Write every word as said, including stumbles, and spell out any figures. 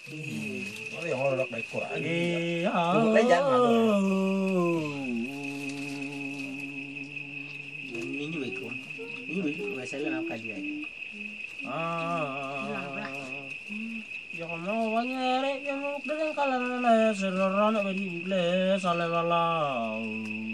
Oh yang orang dari Quran. Iya. Tunggu aja jangan. Ini juga ikut. Ini juga masalah apa dia? Ah. Ya mau wanyere yang mau dengan kalan na serorana bedi ble sale walau.